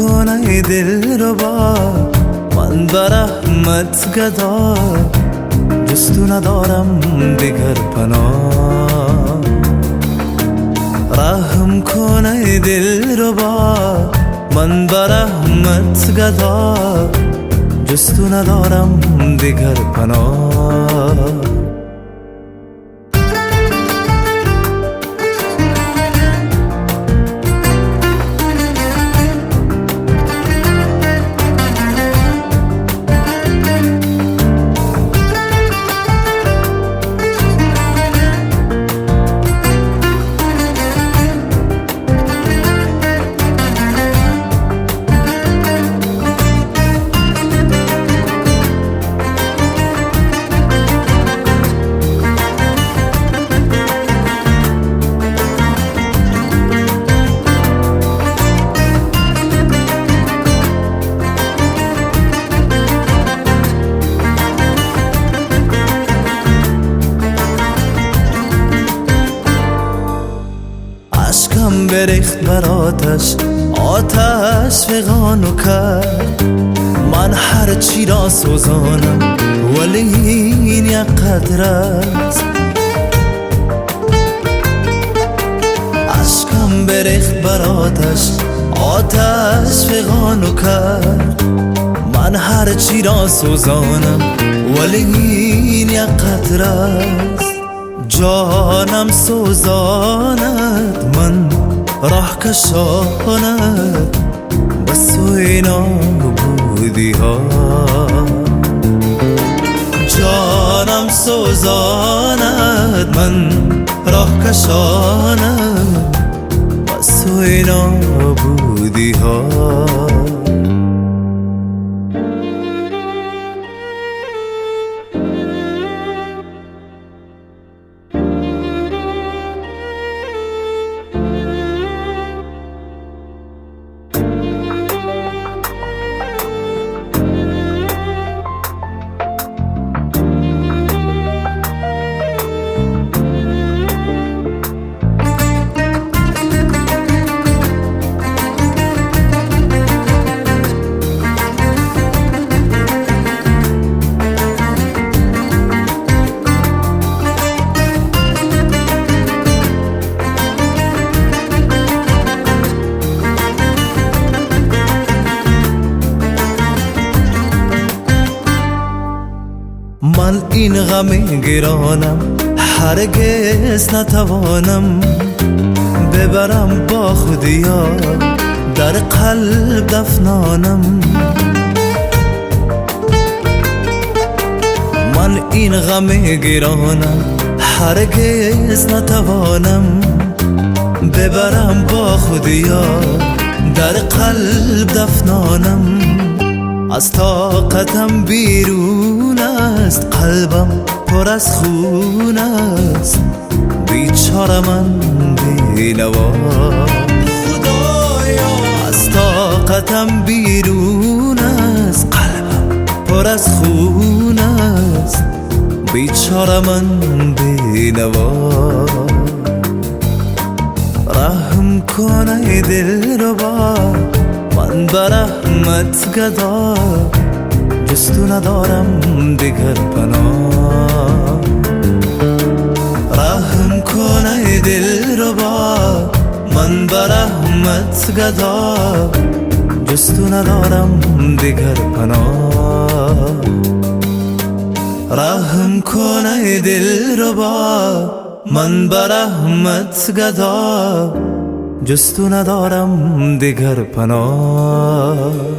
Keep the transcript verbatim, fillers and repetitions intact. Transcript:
کن ای دلربا، من به رحمت گدا، جز تو ندارم دیگر پناه. رحم کن ای دلربا، من به رحمت گدا، جز تو ندارم دیگر پناه. اشکم بریخت بر آتش، آتش فغانو کرد. من هر چی را سوزانم ولی این یک قدر است. اشکم بریخت بر آتش، آتش فغانو کرد. من هر چی را سوزانم ولی این یک قدر است. جانم سوزاند من راه کشاند، بس تو اینا بودی ها. جانم سوزاند من راه کشاند، بس تو اینا بودی ها. من این غم گرانم هرگز نتوانم ببرم با خودیا، در قلب دفنانم. من این غم گرانم هرگز نتوانم ببرم با خودیا، در قلب دفنانم. از طاقتم بیرون است، قلبم پر از خون است، بیچاره من بینوا. خدایا از طاقتم بیرون است، قلبم پر از خون است، بیچاره من بینوا. رحم کن ای دلربا، من به رحمت گدا، جز تو ندارم دیگر پناه. رحم کن ای دلربا، من به رحمت گدا، جز تو ندارم دیگر پناه. رحم کن ای دلربا، من به رحمت گدا، جز تو ندارم دیگر پناه.